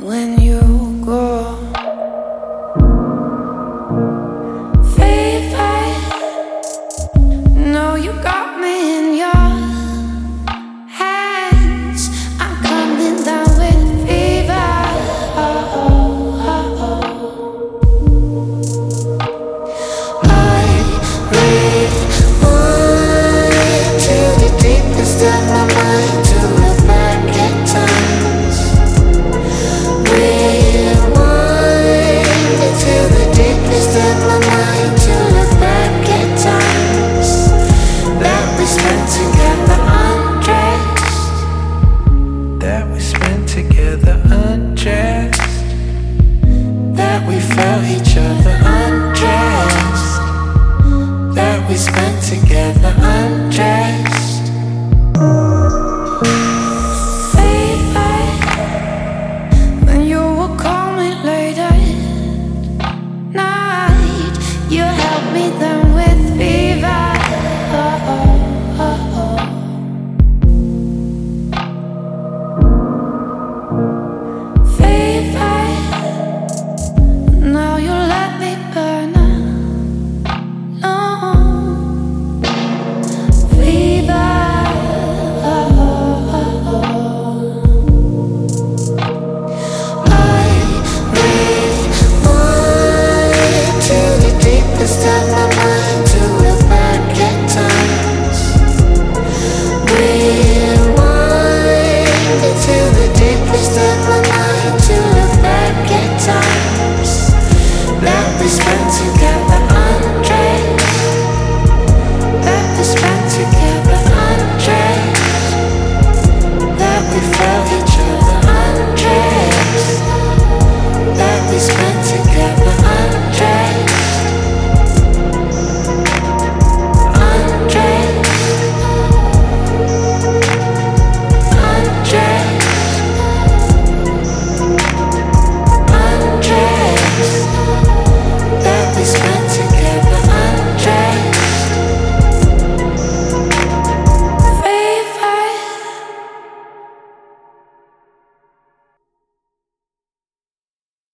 when you go. Fever, no, you got me in your hands. I'm coming down with fever. I rewind to the deepest of my mind to look back at times. Rewind to the deepest of my mind to look back at times that we spent together undressed. That we spent together undressed. That we felt each other undressed. That we spent together undressed. Fever, when you would call me late at night, you helped me then with fever. Fever, now you let me burn alone. Fever, I rewind to the deepest of my mind to look back at times. Rewind to the deepest of my mind to